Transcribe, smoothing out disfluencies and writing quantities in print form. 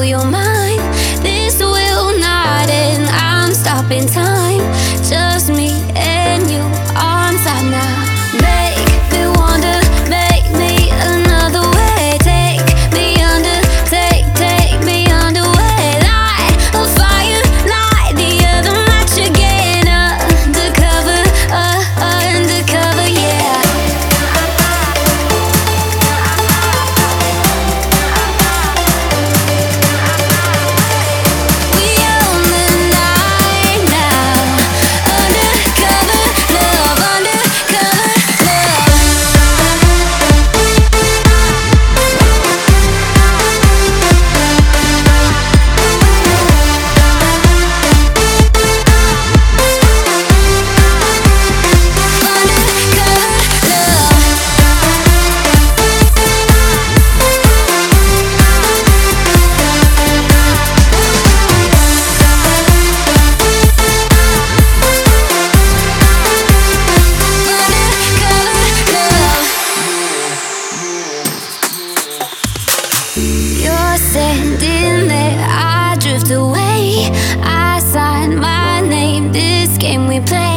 you're mine. This will not end, I'm stopping time. Just me and you on top now. Make me wonder, make me another way. Take me under, take me underway. Light a fire, light the other match again. Undercover, undercover, yeah. We own the night now. Undercover love, undercover love. Undercover love. Undercover love. You're standing there, I drift away. I sign my name, this game we play.